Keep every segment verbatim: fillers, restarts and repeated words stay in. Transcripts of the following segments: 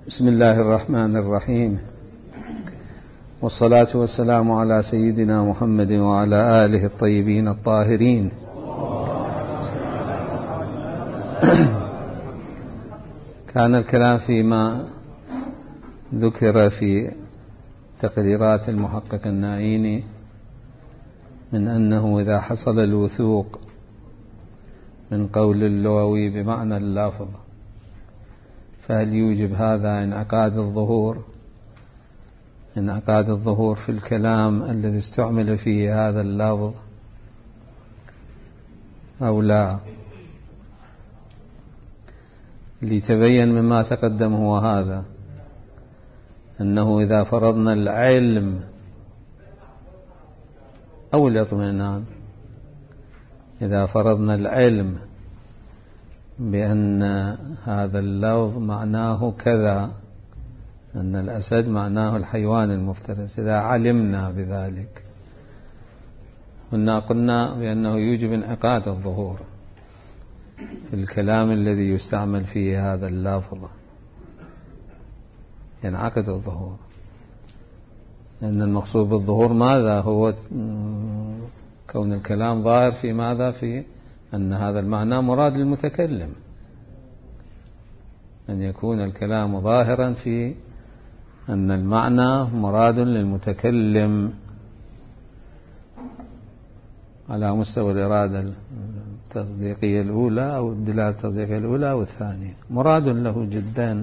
بسم الله الرحمن الرحيم، والصلاة والسلام على سيدنا محمد وعلى آله الطيبين الطاهرين. كان الكلام فيما ذكر في تقريرات المحقق النعيني من أنه إذا حصل الوثوق من قول اللغوي بمعنى اللفظ فهل يوجب هذا انعقاد الظهور انعقاد الظهور في الكلام الذي استعمل فيه هذا اللفظ أو لا؟ ليتبين مما تقدم هو هذا، أنه إذا فرضنا العلم أو الاطمئنان، إذا فرضنا العلم بأن هذا اللفظ معناه كذا، أن الأسد معناه الحيوان المفترس، إذا علمنا بذلك قلنا قلنا بأنه يوجب انعقاد الظهور في الكلام الذي يستعمل فيه هذا اللفظ، ينعقد الظهور. لأن المقصود بالظهور ماذا؟ هو كون الكلام ظاهر في ماذا؟ في أن هذا المعنى مراد للمتكلم، أن يكون الكلام ظاهرا في أن المعنى مراد للمتكلم على مستوى الإرادة التصديقية الأولى أو الدلالة التصديقية الأولى أو الثانية، مراد له جدا،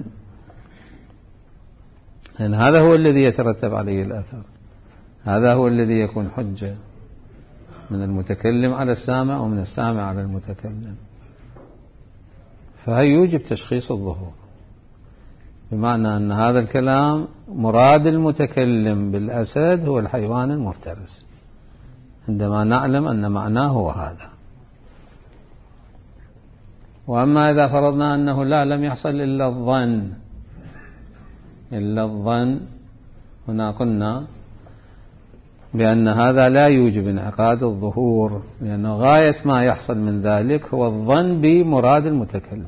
لأن هذا هو الذي يترتب عليه الأثر، هذا هو الذي يكون حجة من المتكلم على السامع ومن السامع على المتكلم. فهي يوجب تشخيص الظهور، بمعنى أن هذا الكلام مراد المتكلم بالأسد هو الحيوان المفترس، عندما نعلم أن معناه هو هذا. وأما إذا فرضنا أنه لا لم يحصل إلا الظن إلا الظن هنا قلنا بأن هذا لا يوجب انعقاد الظهور، لأنه غاية ما يحصل من ذلك هو الظن بمراد المتكلم،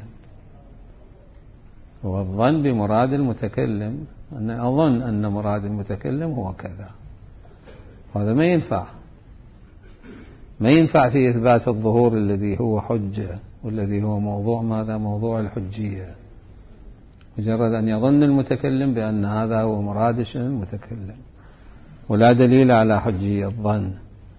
هو الظن بمراد المتكلم، أن أظن أن مراد المتكلم هو كذا. هذا ما ينفع ما ينفع في إثبات الظهور الذي هو حجة والذي هو موضوع ماذا؟ موضوع الحجية. مجرد أن يظن المتكلم بأن هذا هو مراد المتكلم، ولا دليل على حجية الظن،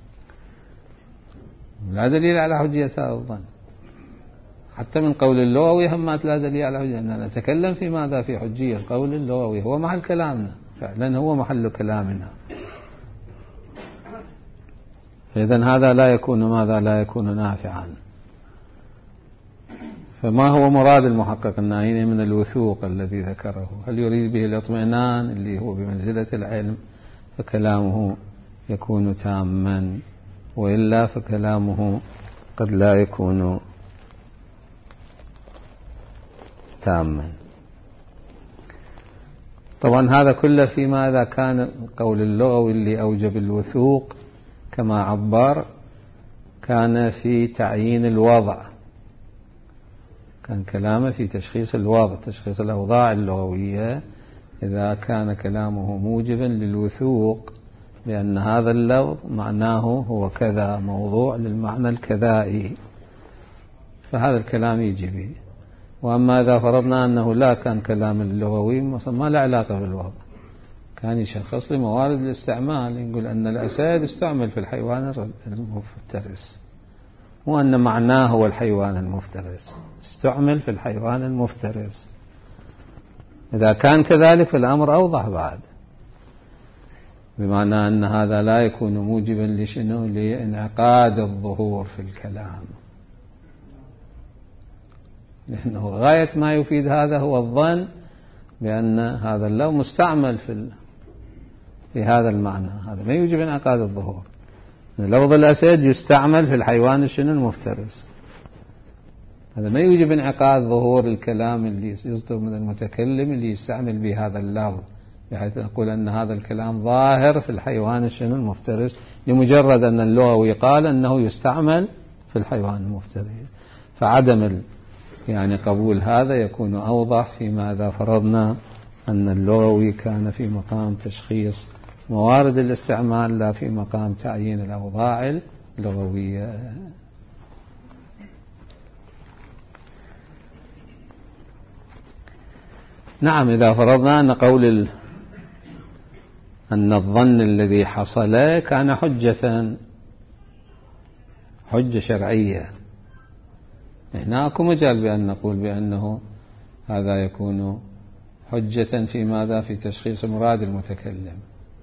لا دليل على حجية هذا الظن، حتى من قول اللغوي همات لا دليل على حجية. أننا نتكلم في ماذا؟ في حجية قول اللغوي، هو محل كلامنا، فعلا هو محل كلامنا. فإذن هذا لا يكون ماذا؟ لا يكون نافعا. فما هو مراد المحقق النعيني من الوثوق الذي ذكره؟ هل يريد به الاطمئنان اللي هو بمنزلة العلم؟ فكلامه يكون تاما، وإلا فكلامه قد لا يكون تاما. طبعا هذا كله فيما إذا كان القول اللغوي اللي أوجب الوثوق كما عبر كان في تعيين الوضع، كان كلامه في تشخيص الوضع، تشخيص الأوضاع اللغوية. إذا كان كلامه موجبا للوثوق بأن هذا اللفظ معناه هو كذا، موضوع للمعنى الكذائي، فهذا الكلام يجي به. وأما إذا فرضنا أنه لا، كان كلام اللغوي ما له علاقة بالوضع، كان يشخص لموارد الاستعمال، يقول أن الأسد استعمل في الحيوان المفترس، وأن معناه هو الحيوان المفترس، استعمل في الحيوان المفترس. إذا كان كذلك فالأمر أوضح بعد، بمعنى أن هذا لا يكون موجبا لشنو؟ لانعقاد الظهور في الكلام، لأنه غاية ما يفيد هذا هو الظن بأن هذا اللفظ مستعمل في في هذا المعنى، هذا ما يوجب انعقاد الظهور. لفظ الأسد يستعمل في الحيوان الشنو؟ المفترس، هذا ما يوجب انعقاد ظهور الكلام اللي يصدر من المتكلم اللي يستعمل به هذا اللفظ، بحيث نقول أن هذا الكلام ظاهر في الحيوان الشنو؟ المفترس، لمجرد أن اللغوي قال أنه يستعمل في الحيوان المفترس. فعدم يعني قبول هذا يكون أوضح فيما إذا فرضنا أن اللغوي كان في مقام تشخيص موارد الاستعمال لا في مقام تعيين الأوضاع اللغوية. نعم، إذا فرضنا أن قول ال... أن الظن الذي حصل كان حجة حجة شرعية، هنا أكو مجال بأن نقول بأنه هذا يكون حجة في ماذا؟ في تشخيص مراد المتكلم،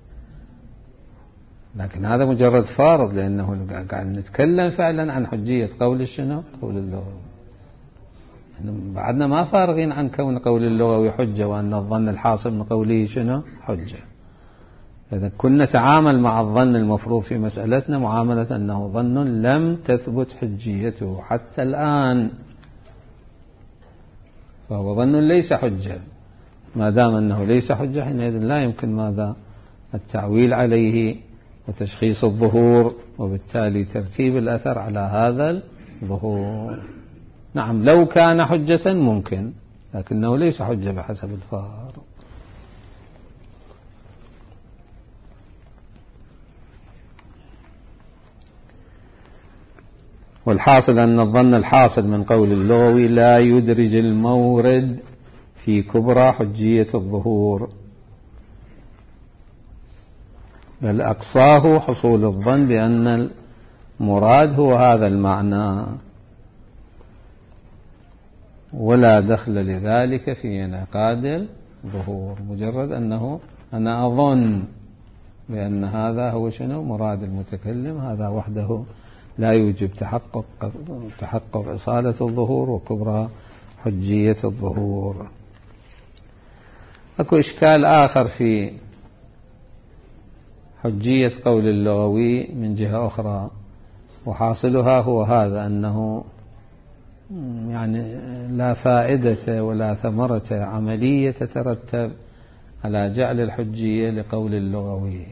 لكن هذا مجرد فارض، لأنه قاعد نتكلم فعلا عن حجية قول شنو؟ قول اللغوي. بعدنا ما فارغين عن كون قول اللغوي حجة وأن الظن الحاصل من قوله شنو؟ حجة. إذا كنا نتعامل مع الظن المفروض في مسألتنا معاملة أنه ظن لم تثبت حجيته حتى الآن، فهو ظن ليس حجة. ما دام أنه ليس حجة حينئذ لا يمكن ماذا؟ التعويل عليه وتشخيص الظهور، وبالتالي ترتيب الأثر على هذا الظهور. نعم، لو كان حجة ممكن، لكنه ليس حجة بحسب الفارض. والحاصل أن الظن الحاصل من قول اللغوي لا يدرج المورد في كبرى حجية الظهور، بل أقصاه حصول الظن بأن المراد هو هذا المعنى، ولا دخل لذلك في انعقاد الظهور. مجرد أنه أنا أظن بأن هذا هو شنو؟ مراد المتكلم، هذا وحده لا يوجب تحقق تحقق إصالة الظهور وكبرى حجية الظهور. أكو إشكال آخر في حجية قول اللغوي من جهة أخرى، وحاصلها هو هذا، أنه يعني لا فائدة ولا ثمرة عملية تترتب على جعل الحجية لقول اللغوي،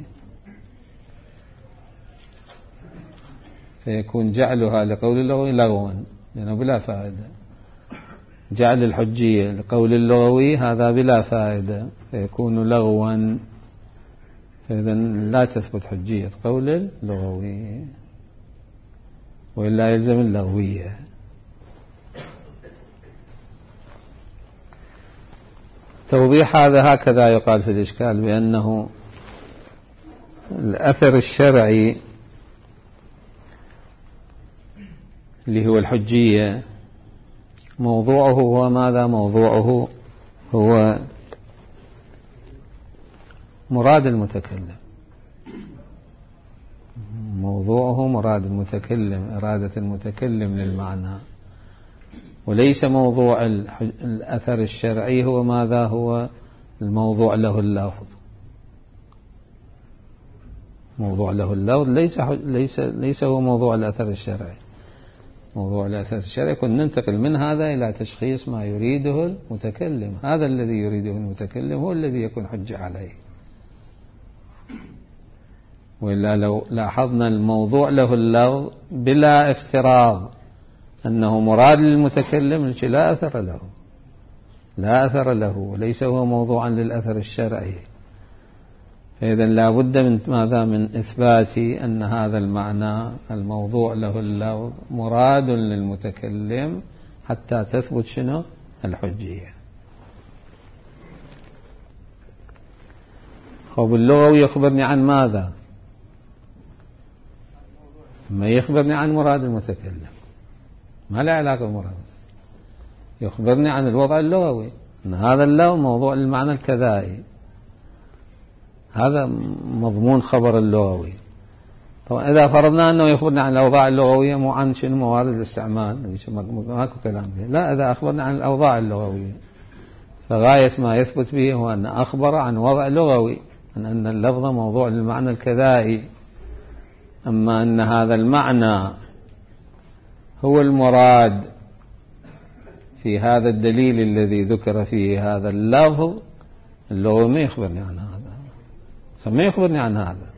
فيكون جعلها لقول اللغوي لغوا لأنه بلا فائدة. جعل الحجية لقول اللغوي هذا بلا فائدة فيكون لغوا، فإذا لا تثبت حجية قول اللغوي، وإلا يلزم اللغوية. توضيح هذا هكذا يقال في الإشكال، بأنه الأثر الشرعي اللي هو الحجية موضوعه هو ماذا؟ موضوعه هو مراد المتكلم، موضوعه مراد المتكلم، إرادة المتكلم للمعنى، وليس موضوع الأثر الشرعي هو ماذا؟ هو الموضوع له اللفظ. موضوع له اللفظ ليس ليس ليس هو موضوع الأثر الشرعي. موضوع الأثر الشرعي كنا ننتقل من هذا إلى تشخيص ما يريده المتكلم، هذا الذي يريده المتكلم هو الذي يكون حجة عليه. وإلا لو لاحظنا الموضوع له اللفظ بلا افتراض أنه مراد للمتكلم لا أثر له، لا أثر له، وليس هو موضوعا للأثر الشرعي. فإذا لا بد من ماذا؟ من إثبات أن هذا المعنى الموضوع له اللفظ مراد للمتكلم حتى تثبت شنو؟ الحجية. خب اللغوي يخبرني عن ماذا؟ ما يخبرني عن مراد المتكلم، ما له علاقة بالمراد، يخبرني عن الوضع اللغوي، أن هذا اللفظ موضوع للمعنى الكذائي، هذا مضمون خبر اللغوي. طبعا إذا فرضنا أنه يخبرنا عن الأوضاع اللغوية مو عن شنو؟ موارد الاستعمال، ماكو كلام به. لا، إذا أخبرنا عن الأوضاع اللغوية فغاية ما يثبت به هو أن أخبر عن وضع لغوي، أن أن اللفظ موضوع للمعنى الكذائي. أما أن هذا المعنى هو المراد في هذا الدليل الذي ذكر فيه هذا اللفظ اللغوي ما يخبرني عن هذا، ما يخبرني عن هذا.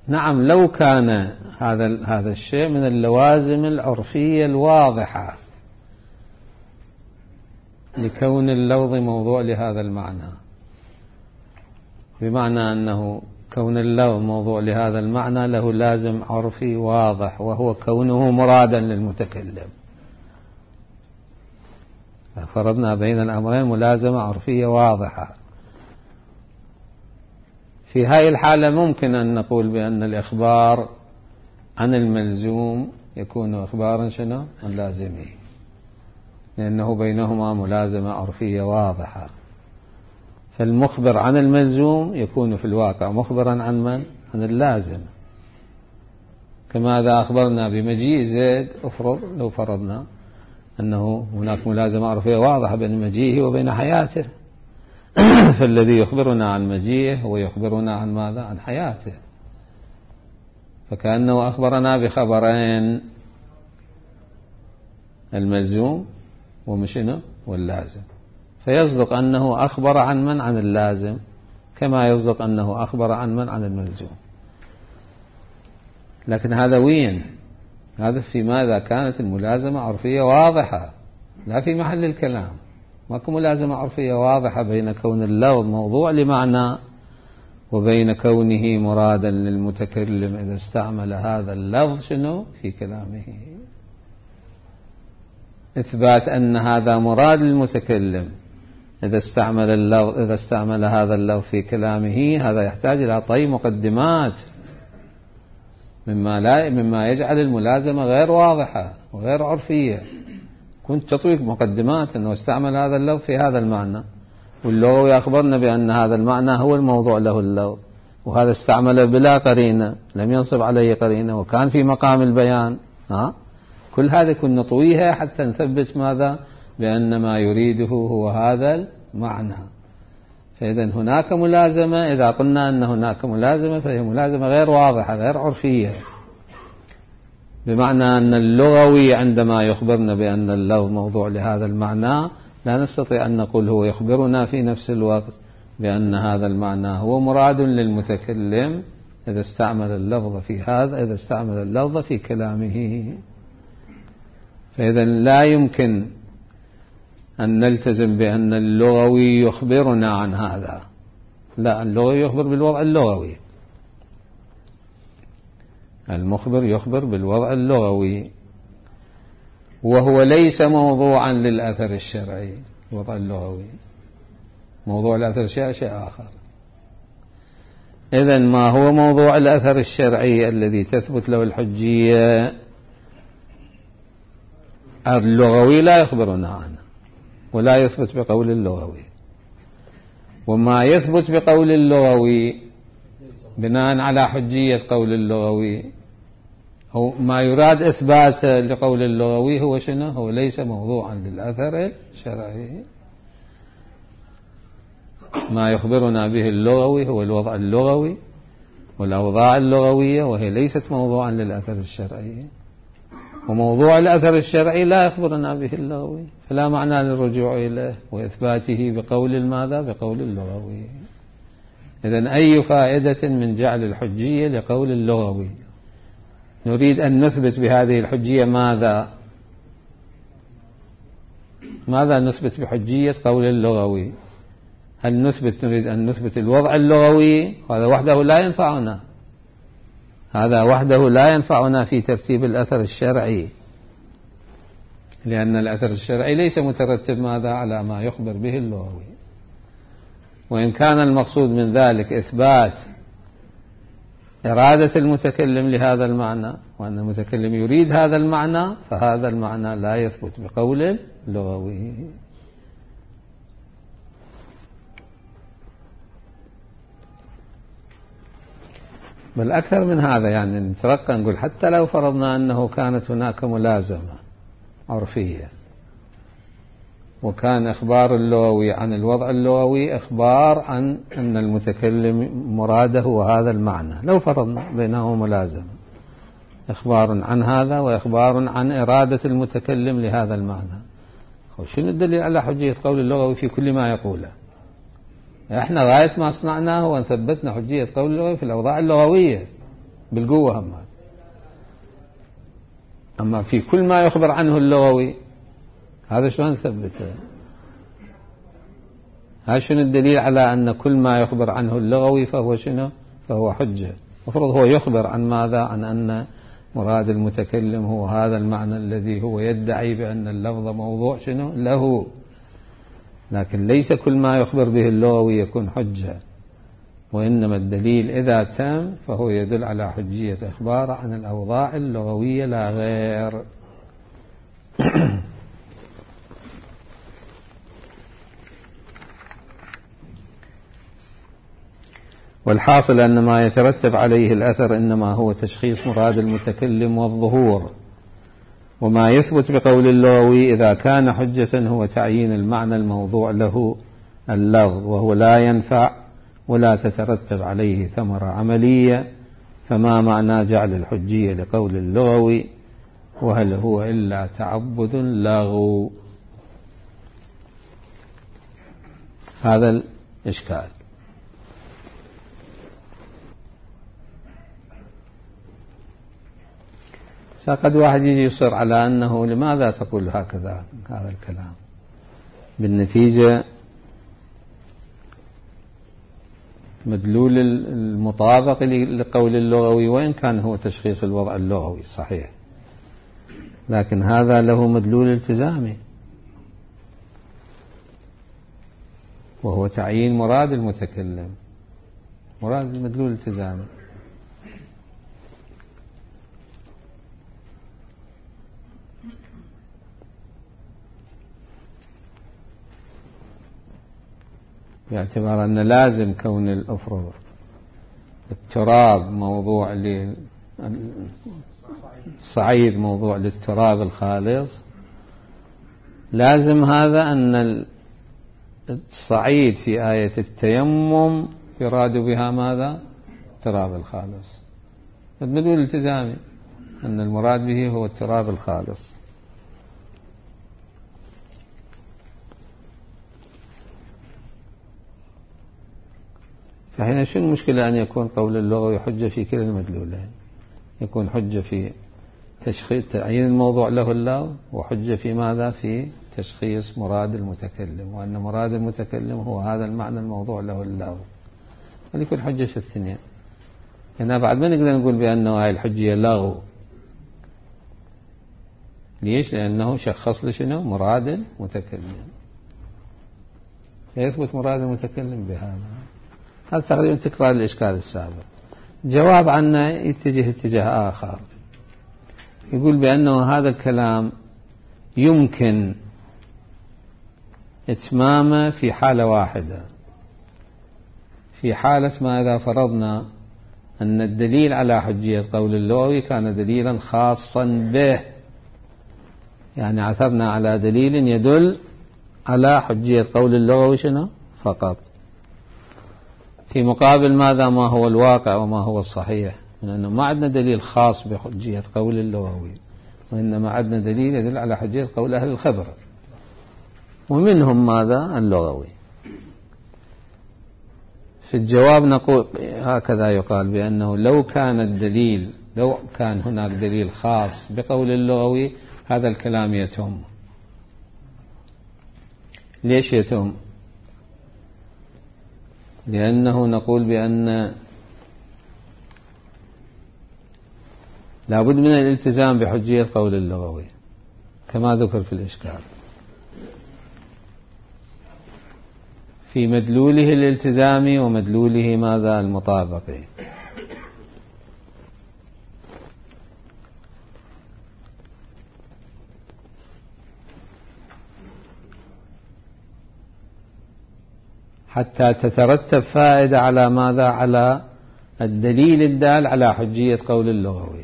نعم، لو كان هذا هذا الشيء من اللوازم العرفية الواضحة لكون اللفظ موضوع لهذا المعنى، بمعنى أنه كون اللفظ موضوع لهذا المعنى له لازم عرفي واضح، وهو كونه مرادا للمتكلم. فرضنا بين الأمرين ملازمة عرفية واضحة. في هذه الحالة ممكن أن نقول بأن الإخبار عن الملزوم يكون إخبارا شنو؟ عن لازمه، لأنه بينهما ملازمة عرفية واضحة. فالمخبر عن الملزوم يكون في الواقع مخبرا عن من؟ عن اللازم. كما إذا أخبرنا بمجيء زيد، أفرض لو فرضنا أنه هناك ملازمة عرفية واضحة بين مجيئه وبين حياته، فالذي يخبرنا عن مجيئه هو يخبرنا عن ماذا؟ عن حياته. فكأنه أخبرنا بخبرين، الملزوم ومشنو واللازم. فيصدق أنه أخبر عن من؟ عن اللازم، كما يصدق أنه أخبر عن من؟ عن الملزوم. لكن هذا وين؟ هذا في ماذا كانت الملازمة عرفية واضحة، لا في محل الكلام. ماكو ملازمة عرفية واضحة بين كون اللفظ موضوع لمعنى وبين كونه مرادا للمتكلم إذا استعمل هذا اللفظ شنو في كلامه. إثبات أن هذا مراد للمتكلم إذا استعمل اللفظ إذا استعمل هذا اللفظ في كلامه، هذا يحتاج إلى طي مقدمات مما لا مما يجعل الملازمة غير واضحة وغير عرفية. كنت تطويق مقدمات أنه استعمل هذا اللفظ في هذا المعنى، واللغوي أخبرنا بأن هذا المعنى هو الموضوع له اللفظ، وهذا استعمله بلا قرينة، لم ينصب عليه قرينة، وكان في مقام البيان. ها؟ كل هذا كنا نطويها حتى نثبت ماذا؟ بأن ما يريده هو هذا المعنى. فإذا هناك ملازمة، إذا قلنا أن هناك ملازمة فهي ملازمة غير واضحة غير عرفية، بمعنى أن اللغوي عندما يخبرنا بأن اللفظ موضوع لهذا المعنى لا نستطيع أن نقول هو يخبرنا في نفس الوقت بأن هذا المعنى هو مراد للمتكلم إذا استعمل اللفظ في هذا إذا استعمل اللفظ في كلامه. فإذا لا يمكن أن نلتزم بأن اللغوي يخبرنا عن هذا، لا، اللغوي يخبر بالوضع اللغوي، المخبر يخبر بالوضع اللغوي، وهو ليس موضوعا للأثر الشرعي. الوضع اللغوي موضوع الأثر الشرعي شيء آخر. إذن ما هو موضوع الأثر الشرعي الذي تثبت له الحجية اللغوي لا يخبرنا عنه ولا يثبت بقول اللغوي. وما يثبت بقول اللغوي بناء على حجية قول اللغوي هو ما يراد إثبات لقول اللغوي هو شنو؟ هو ليس موضوعا للأثر الشرعي. ما يخبرنا به اللغوي هو الوضع اللغوي والأوضاع اللغوية، وهي ليست موضوعا للأثر الشرعي. وموضوع الأثر الشرعي لا يخبرنا به اللغوي، فلا معنى للرجوع إليه وإثباته بقول الماذا؟ بقول اللغوي. إذن أي فائدة من جعل الحجية لقول اللغوي؟ نريد أن نثبت بهذه الحجية ماذا؟ ماذا نثبت بحجية قول اللغوي؟ هل نثبت نريد أن نثبت الوضع اللغوي؟ هذا وحده لا ينفعنا، هذا وحده لا ينفعنا في ترتيب الأثر الشرعي، لأن الأثر الشرعي ليس مترتب ماذا؟ على ما يخبر به اللغوي. وإن كان المقصود من ذلك إثبات إرادة المتكلم لهذا المعنى، وأن المتكلم يريد هذا المعنى، فهذا المعنى لا يثبت بقول اللغوي. بل أكثر من هذا، يعني نترقى نقول حتى لو فرضنا أنه كانت هناك ملازمة عرفية وكان إخبار اللغوي عن الوضع اللغوي إخبار عن أن المتكلم مراده وهذا المعنى، لو فرضنا بينه ملازمة، إخبار عن هذا وإخبار عن إرادة المتكلم لهذا المعنى، شنو الدليل على حجية قول اللغوي في كل ما يقوله؟ احنا غاية ما صنعناه وان ثبتنا حجية قول اللغوي في الأوضاع اللغوية، بالقوة هم. أما في كل ما يخبر عنه اللغوي هذا شلون نثبته؟ هذا شنو الدليل على أن كل ما يخبر عنه اللغوي فهو شنو؟ فهو حجة. المفروض هو يخبر عن ماذا؟ عن أن مراد المتكلم هو هذا المعنى الذي هو يدعي بأن اللفظ موضوع شنو له، لكن ليس كل ما يخبر به اللغوي يكون حجة، وإنما الدليل إذا تم فهو يدل على حجية إخباره عن الأوضاع اللغوية لا غير. والحاصل أن ما يترتب عليه الأثر إنما هو تشخيص مراد المتكلم والظهور، وما يثبت بقول اللغوي إذا كان حجة هو تعيين المعنى الموضوع له اللفظ، وهو لا ينفع ولا تترتب عليه ثمرة عملية، فما معنى جعل الحجية لقول اللغوي؟ وهل هو إلا تعبد لغو؟ هذا الإشكال. قد واحد يجي يصر على أنه لماذا تقول هكذا هذا الكلام؟ بالنتيجة مدلول المطابق لقول اللغوي وإن كان هو تشخيص الوضع اللغوي صحيح، لكن هذا له مدلول التزامي وهو تعيين مراد المتكلم، مراد المدلول التزامي. باعتبار أن لازم كون الأفرض التراب موضوع للصعيد موضوع للتراب الخالص، لازم هذا أن الصعيد في آية التيمم يراد بها ماذا؟ التراب الخالص. المدلول الالتزامي أن المراد به هو التراب الخالص. فهنا شو المشكلة أن يكون قول اللغوي حجة في كلا المدلولين؟ يكون حجة في تشخيص تعيين الموضوع له اللفظ، وحجة في ماذا؟ في تشخيص مراد المتكلم، وأن مراد المتكلم هو هذا المعنى الموضوع له اللفظ. هل يكون حجة في الثنين؟ هنا بعد ما نقدر نقول بأنه هاي الحجية لغو. ليش؟ لأنه شخص لشنو؟ مراد المتكلم، فيثبت مراد المتكلم بهذا. هذا تقريبا تكرار الإشكال السابق. جواب عنه يتجه اتجاه آخر، يقول بأنه هذا الكلام يمكن إتمامه في حالة واحدة، في حالة ما إذا فرضنا أن الدليل على حجية قول اللغوي كان دليلا خاصا به، يعني عثرنا على دليل يدل على حجية قول اللغوي شنو فقط، في مقابل ماذا؟ ما هو الواقع وما هو الصحيح، من أنه ما عندنا دليل خاص بحجية قول اللغوي، وإنما عندنا دليل يدل على حجية قول أهل الخبر، ومنهم ماذا؟ اللغوي. في الجواب نقول هكذا يقال بأنه لو كان الدليل لو كان هناك دليل خاص بقول اللغوي هذا الكلام يتم. ليش يتم؟ لأنه نقول بأن لا بد من الالتزام بحجية قول اللغوي كما ذكر في الإشكال، في مدلوله الالتزامي ومدلوله ماذا؟ المطابقي. حتى تترتب فائدة على ماذا؟ على الدليل الدال على حجية قول اللغوي.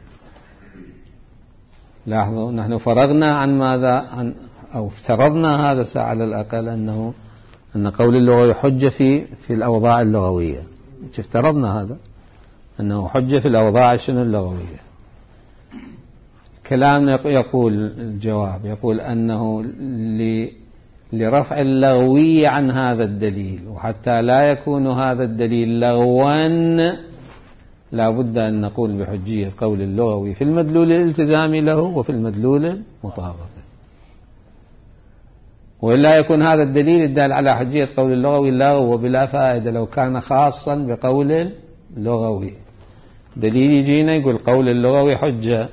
لاحظوا نحن فرغنا عن ماذا؟ عن أو افترضنا هذا الساعة على الأقل أنه أن قول اللغوي حجة في في الأوضاع اللغوية. افترضنا هذا أنه حجة في الأوضاع شنو اللغوية. كلام يقول الجواب يقول أنه ل لرفع اللغوية عن هذا الدليل، وحتى لا يكون هذا الدليل لغوا لا بد أن نقول بحجية قول اللغوي في المدلول الالتزامي له وفي المدلول المطابق، وإلا يكون هذا الدليل الدال على حجية قول اللغوي لغو وبلا فائدة لو كان خاصا بقول اللغوي. دليل يجينا يقول قول اللغوي حجة،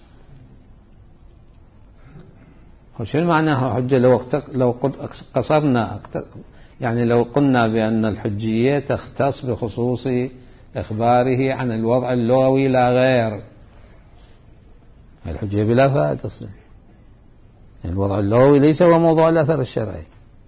وشو معناها حجة؟ لو لو قصرنا يعني لو قلنا بأن الحجية تختص بخصوص إخباره عن الوضع اللغوي لا غير، الحجية بلا فائدة تصير. الوضع اللغوي ليس هو موضوع الأثر الشرعي.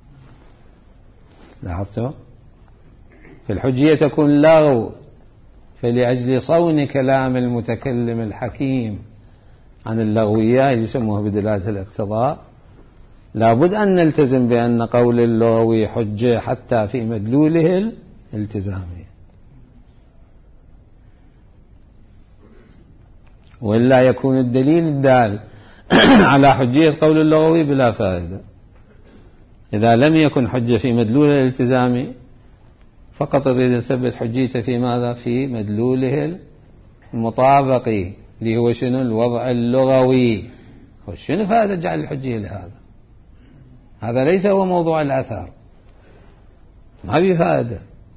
لاحظتوا؟ في الحجية تكون لغو، فلأجل صون كلام المتكلم الحكيم عن اللغوية يسموها بدلالة الاقتضاء، لابد أن نلتزم بأن قول اللغوي حجة حتى في مدلوله الالتزامي، وإلا يكون الدليل الدال على حجية قول اللغوي بلا فائدة. إذا لم يكن حجة في مدلوله الالتزامي فقط نريد نثبت حجيته في ماذا؟ في مدلوله المطابقي اللي هو شنو؟ الوضع اللغوي. شنو فائدة جعل الحجية لهذا؟ هذا ليس هو موضوع الأثر، ما بفائدة،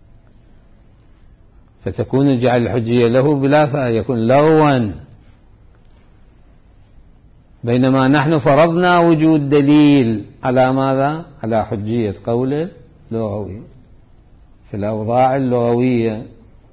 فتكون جعل الحجية له بلا فائدة، يكون لغوا، بينما نحن فرضنا وجود دليل على ماذا؟ على حجية قول اللغوي في الأوضاع اللغوية،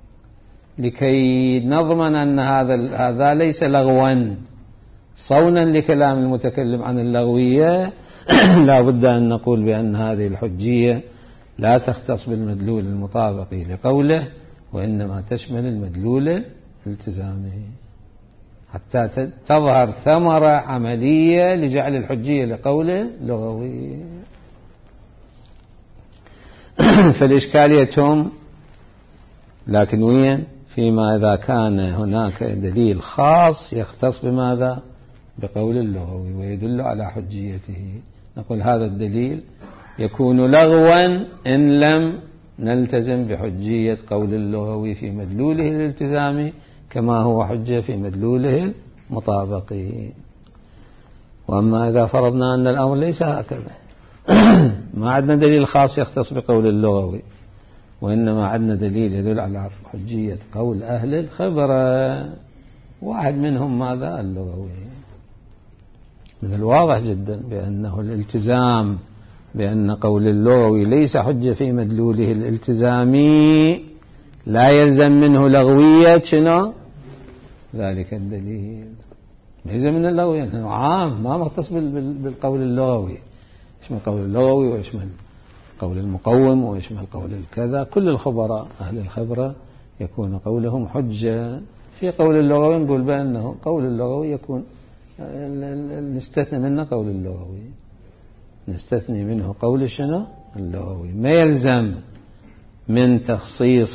لكي نضمن أن هذا هذا ليس لغوا صونا لكلام المتكلم عن اللغوية. لا بد أن نقول بأن هذه الحجية لا تختص بالمدلول المطابقي لقوله، وإنما تشمل المدلول الالتزامي، حتى تظهر ثمرة عملية لجعل الحجية لقوله لغوي. فالإشكالية هم لكن وين؟ فيما إذا كان هناك دليل خاص يختص بماذا؟ بقول اللغوي ويدل على حجيته، نقول هذا الدليل يكون لغوا إن لم نلتزم بحجية قول اللغوي في مدلوله الالتزامي كما هو حجة في مدلوله المطابقي. وأما إذا فرضنا أن الأمر ليس هكذا، ما عندنا دليل خاص يختص بقول اللغوي، وإنما عندنا دليل يدل على حجية قول أهل الخبرة، واحد منهم ماذا؟ اللغوي. من الواضح جدا بأنه الالتزام بأن قول اللغوي ليس حجة في مدلوله الالتزامي لا يلزم منه لغوية شنو؟ ذلك الدليل يلزم من اللغوية أنه عام ما مختص بالقول اللغوي، يشمل قول اللغوي ويشمل قول المقوم ويشمل قول الكذا. كل الخبراء أهل الخبرة يكون قولهم حجة في قول اللغوي، نقول بأنه قول اللغوي يكون نستثني منه قول اللغوي، نستثني منه قول شنو؟ اللغوي. ما يلزم من تخصيص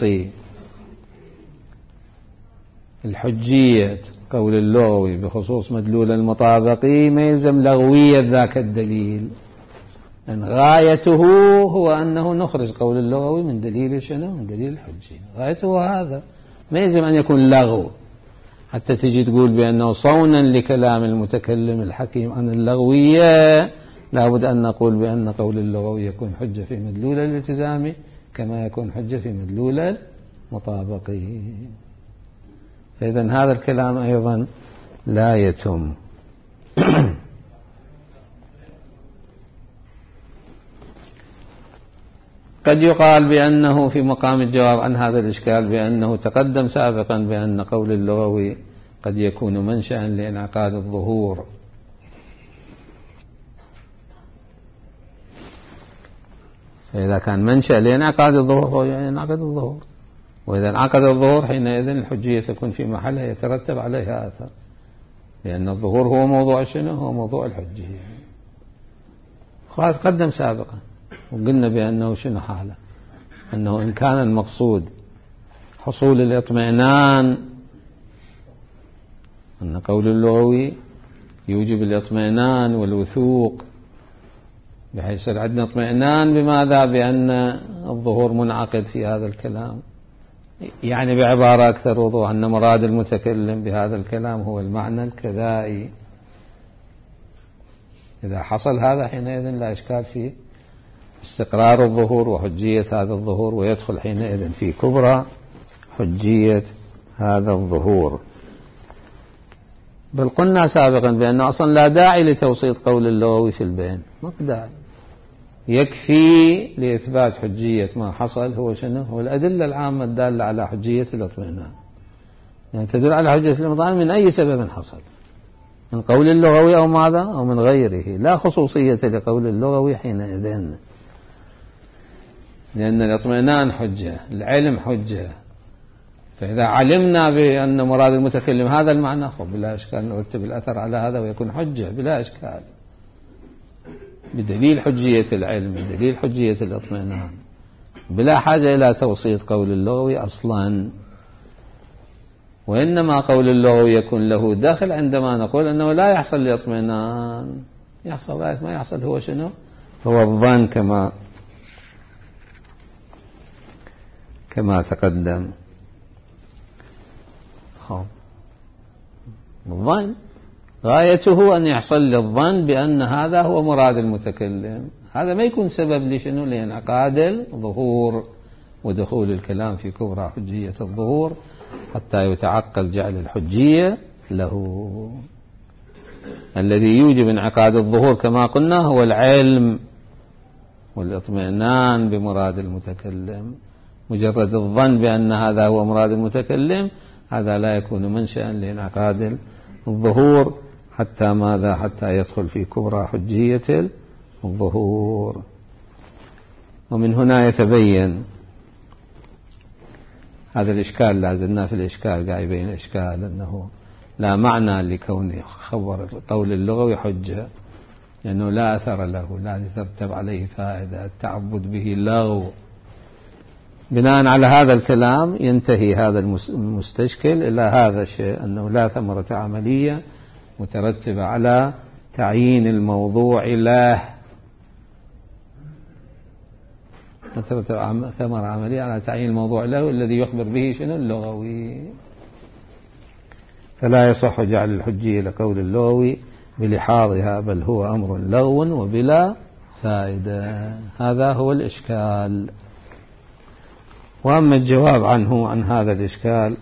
الحجية قول اللغوي بخصوص مدلول المطابقي، ما يلزم لغوية ذاك الدليل، أن غايته هو أنه نخرج قول اللغوي من دليل شنو؟ من دليل الحجية، غايته هذا. ما يلزم أن يكون لغو حتى تجي تقول بأنه صونا لكلام المتكلم الحكيم عن اللغوية، لابد أن نقول بأن قول اللغوي يكون حجة في مدلول الالتزامي كما يكون حجة في مدلول المطابقي. فإذا هذا الكلام أيضا لا يتم. قد يقال بأنه في مقام الجواب عن هذا الإشكال بأنه تقدم سابقا بأن قول اللغوي قد يكون منشأ لانعقاد الظهور، فإذا كان منشأ لانعقاد الظهور هو ينعقد الظهور، وإذا انعقد الظهور حينئذ الحجية تكون في محلها يترتب عليها آثار، لأن الظهور هو موضوع شنو؟ هو موضوع الحجية. خلاص قدم سابقا وقلنا بأنه شنو حاله؟ أنه إن كان المقصود حصول الاطمئنان، أن قول اللغوي يوجب الاطمئنان والوثوق، بحيث يصير عندنا اطمئنان بماذا؟ بأن الظهور منعقد في هذا الكلام، يعني بعبارة أكثر وضوح أن مراد المتكلم بهذا الكلام هو المعنى الكذائي. إذا حصل هذا حينئذ لا إشكال في استقرار الظهور وحجية هذا الظهور، ويدخل حينئذ في كبرى حجية هذا الظهور. بل قلنا سابقا بأن أصلا لا داعي لتوسيط قول اللغوي في البيان، ما داعي، يكفي لإثبات حجية ما حصل هو شنو؟ هو الأدلة العامة الدالة على حجية الاطمئنان، يعني تدل على حجية الاطمئنان من أي سبب حصل، من قول اللغوي أو ماذا أو من غيره، لا خصوصية لقول اللغوي حينئذ، لأن الاطمئنان حجة، العلم حجة. فإذا علمنا بأن مراد المتكلم هذا المعنى بلا إشكال نرتب الأثر على هذا ويكون حجة بلا إشكال، بدليل حجية العلم، بدليل حجية الاطمئنان، بلا حاجة إلى توسيط قول اللغوي أصلا. وإنما قول اللغوي يكون له داخل عندما نقول أنه لا يحصل الاطمئنان، يحصل ما يحصل هو شنو؟ هو الظن كما كما تقدم. خب الظن غايته أن يحصل للظن بأن هذا هو مراد المتكلم، هذا ما يكون سبب لشنو؟ لانعقاد الظهور ودخول الكلام في كبرى حجية الظهور حتى يتعقل جعل الحجية له. الذي يوجب انعقاد الظهور كما قلنا هو العلم والاطمئنان بمراد المتكلم. مجرد الظن بأن هذا هو مراد المتكلم هذا لا يكون منشأ لانعقاد الظهور حتى ماذا؟ حتى يدخل في كبرى حجية الظهور. ومن هنا يتبين هذا الإشكال، لازلنا في الإشكال قاعد يبين الإشكال أنه لا معنى لكون خبر قول اللغوي حجة، لأنه لا أثر له، لا يترتب عليه فائدة، التعبد به لغو. بناء على هذا الكلام ينتهي هذا المستشكل إلى هذا الشيء، أنه لا ثمرة عملية مترتبة على تعيين الموضوع له، مترتبة ثمرة عملية على تعيين الموضوع له الذي يخبر به شنو؟ اللغوي. فلا يصح جعل الحجية لقول اللغوي بلحاظها، بل هو أمر لغو وبلا فائدة. هذا هو الإشكال. وأما الجواب عنه عن هذا الإشكال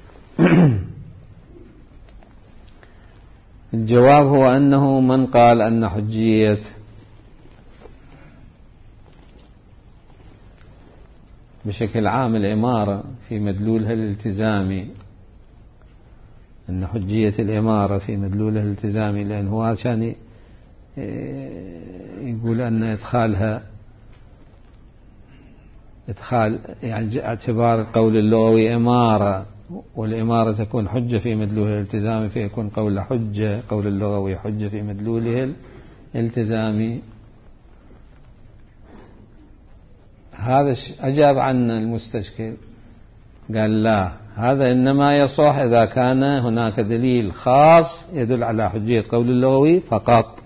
الجواب هو أنه من قال أن حجية بشكل عام الإمارة في مدلولها الالتزامي، أن حجية الإمارة في مدلولها الالتزامي، لأن هو عشان يقول أن إدخالها إدخال يعني اعتبار قول اللغوي إمارة، والإمارة تكون حجة في مدلولها الالتزامي، فيكون قول حجة قول اللغوي حجة في مدلوله الالتزامي. هذا أجاب عن المستشكل، قال لا، هذا إنما يصح إذا كان هناك دليل خاص يدل على حجية قول اللغوي فقط،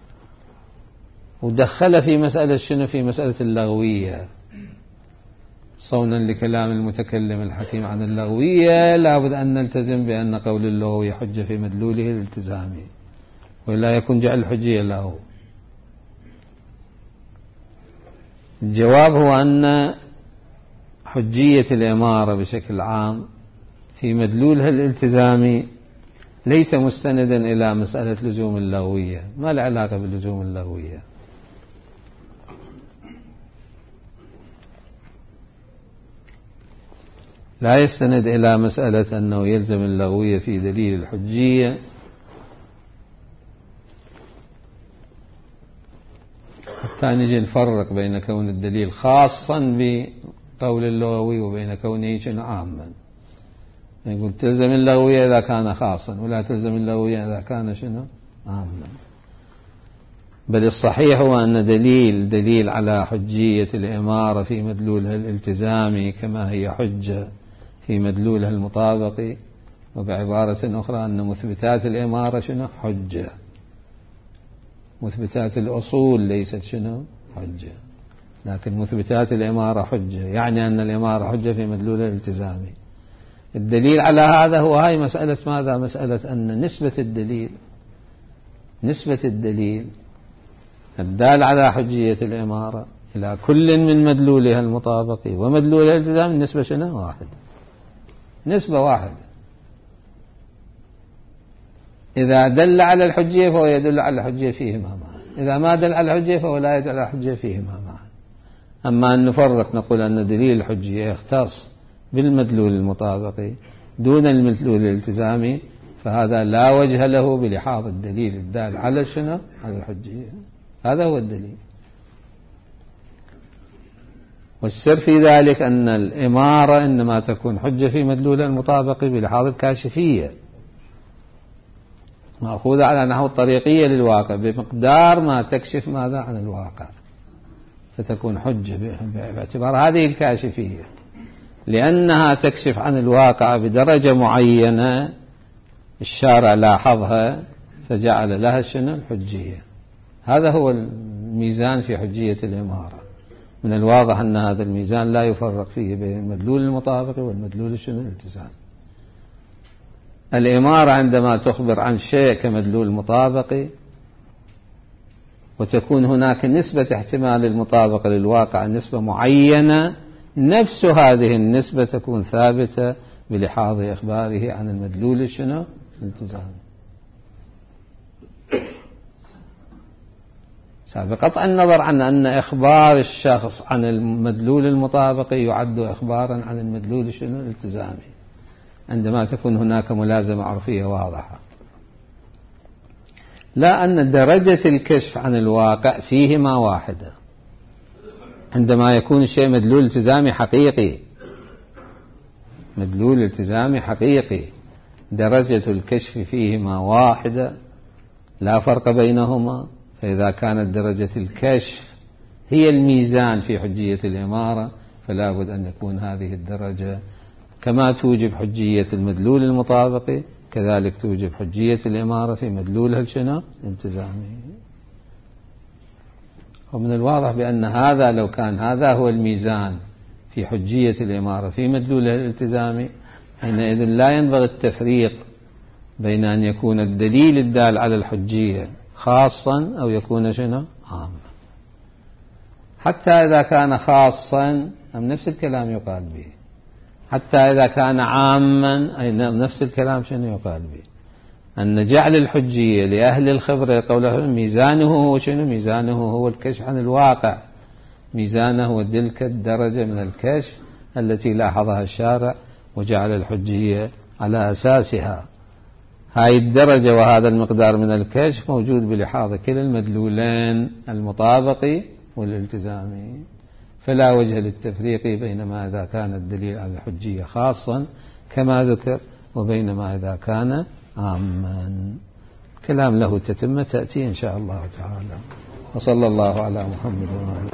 ودخل في مسألة شنو؟ في مسألة اللغوية، صونا لكلام المتكلم الحكيم عن اللغوية لابد أن نلتزم بأن قول اللغوي حجة في مدلوله الالتزامي، ولا يكون جعل الحجية له. الجواب هو أن حجية الإمارة بشكل عام في مدلولها الالتزامي ليس مستندا إلى مسألة لزوم اللغوية، ما له علاقة باللزوم اللغوية. لا يستند إلى مسألة أنه يلزم اللغوية في دليل الحجية، حتى نجي نفرق بين كون الدليل خاصا بقول اللغوي وبين كونه شنو عاما. يقول تلزم اللغوية إذا كان خاصا، ولا تلزم اللغوية إذا كان شنو عاما. بل الصحيح هو أن دليل دليل على حجية الإمارة في مدلولها الالتزامي كما هي حجة في مدلولها المطابقي، وبعبارة أخرى أن مثبتات الإمارة شنو حجة، مثبتات الأصول ليست شنو حجة. لكن مثبتات الإمارة حجة، يعني أن الإمارة حجة في مدلول الالتزامي. الدليل على هذا هو هاي مسألة ماذا؟ مسألة أن نسبة الدليل نسبة الدليل الدال على حجية الإمارة إلى كل من مدلولها المطابقي ومدلول الالتزام النسبة شنو؟ واحد، نسبة واحدة. إذا دل على الحجية فهو يدل على الحجية فيهما معا، إذا ما دل على الحجية فهو لا يدل على الحجية فيهما معا. أما أن نفرق نقول أن دليل الحجية يختص بالمدلول المطابقي دون المدلول الالتزامي، فهذا لا وجه له بلحاظ الدليل الدال على شنو؟ على الحجية. هذا هو الدليل. والسر في ذلك أن الإمارة إنما تكون حجة في مدلول المطابقي بلحاظ الكاشفية، مأخوذة على نحو الطريقية للواقع بمقدار ما تكشف ماذا عن الواقع، فتكون حجة باعتبار هذه الكاشفية، لأنها تكشف عن الواقع بدرجة معينة الشارع لاحظها فجعل لها شنو؟ الحجية. هذا هو الميزان في حجية الإمارة. من الواضح أن هذا الميزان لا يفرق فيه بين المدلول المطابقي والمدلول شنو؟ الالتزام. الإمارة عندما تخبر عن شيء كمدلول مطابقي وتكون هناك نسبة احتمال المطابقة للواقع نسبة معينة، نفس هذه النسبة تكون ثابتة بلحاظ إخباره عن المدلول شنو؟ الالتزام. بقطع النظر عن أن إخبار الشخص عن المدلول المطابقي يعد إخبارا عن المدلول شنو؟ الالتزامي، عندما تكون هناك ملازمة عرفية واضحة. لا أن درجة الكشف عن الواقع فيهما واحدة. عندما يكون الشيء مدلول التزامي حقيقي، مدلول التزامي حقيقي درجة الكشف فيهما واحدة لا فرق بينهما، فإذا كانت درجة الكشف هي الميزان في حجية الإمارة فلا بد أن يكون هذه الدرجة كما توجب حجية المدلول المطابقي كذلك توجب حجية الإمارة في مدلولها شنو؟ الالتزامي. ومن الواضح بأن هذا لو كان هذا هو الميزان في حجية الإمارة في مدلولها الالتزامي، حينئذ لا ينبغي التفريق بين أن يكون الدليل الدال على الحجية خاصا أو يكون شنو؟ عاما. حتى إذا كان خاصا أم نفس الكلام يقال به، حتى إذا كان عاما أي نفس الكلام شنو يقال به، أن جعل الحجية لأهل الخبرة قوله ميزانه هو شنو؟ ميزانه هو الكشف عن الواقع، ميزانه هو تلك الدرجة من الكشف التي لاحظها الشارع وجعل الحجية على أساسها. هاي الدرجة وهذا المقدار من الكشف موجود بلحاظ كلا المدلولين المطابقي والالتزامي، فلا وجه للتفريق بينما إذا كان الدليل على الحجية خاصا كما ذكر وبينما إذا كان عاما. كلام له تتمة تأتي إن شاء الله تعالى. وصلى الله على محمد وعلى